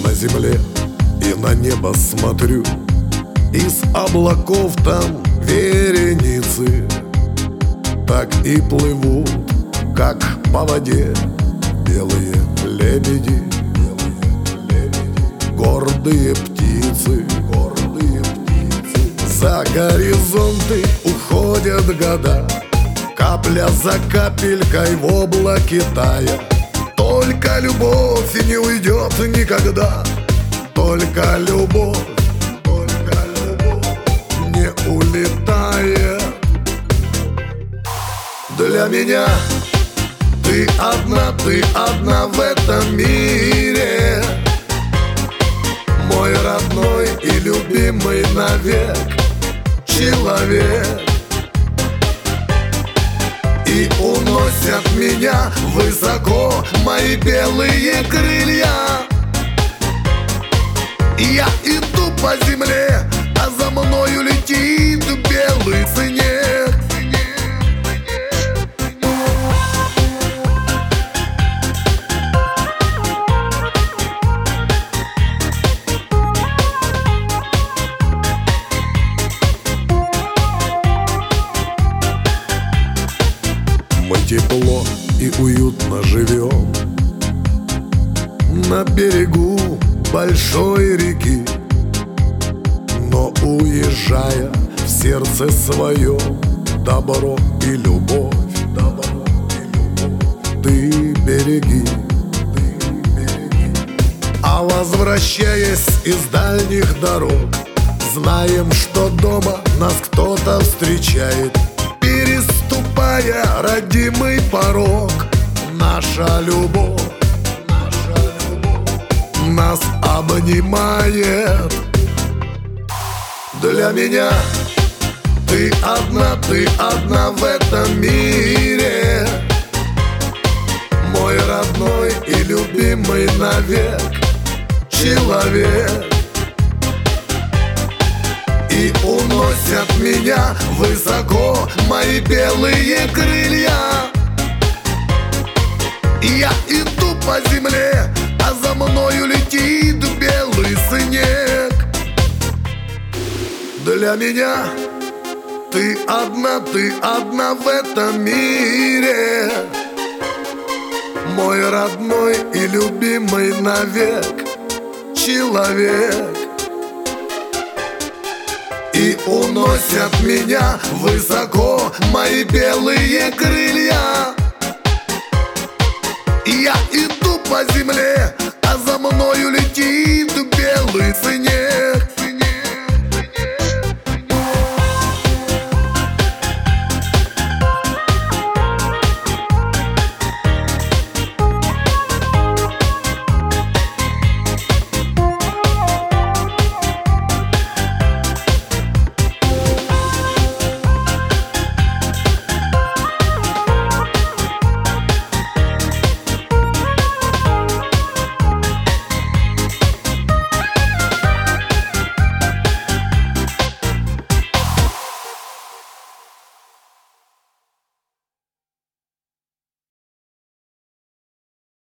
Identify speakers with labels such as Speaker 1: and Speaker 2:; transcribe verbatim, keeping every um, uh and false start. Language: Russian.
Speaker 1: на земле и на небо смотрю. Из облаков там вереницы так и плывут, как по воде белые лебеди, гордые птицы, гордые птицы. За горизонты уходят года, капля за капелькой в облаке тая. Только любовь не уйдет никогда, только любовь, только любовь не улетает. Для меня ты одна, ты одна в этом мире, мой родной и любимый навек человек. И уносят меня высоко мои белые крылья. Я иду по земле, а за мною летит белый снег. Мы тепло и уютно живем на берегу большой реки, но уезжая в сердце своем добро и любовь, добро и любовь ты береги, ты береги. А возвращаясь из дальних дорог, знаем, что дома нас кто-то встречает. Переступая родимый порог, наша любовь, наша любовь нас обнимает. Для меня ты одна, ты одна в этом мире, мой родной и любимый навек человек. И уносят меня высоко мои белые крылья. Я иду по земле, а за мною летит белый снег. Для меня ты одна, ты одна в этом мире, мой родной и любимый навек человек. И уносят меня высоко мои белые крылья. Я иду по земле, а за мною летит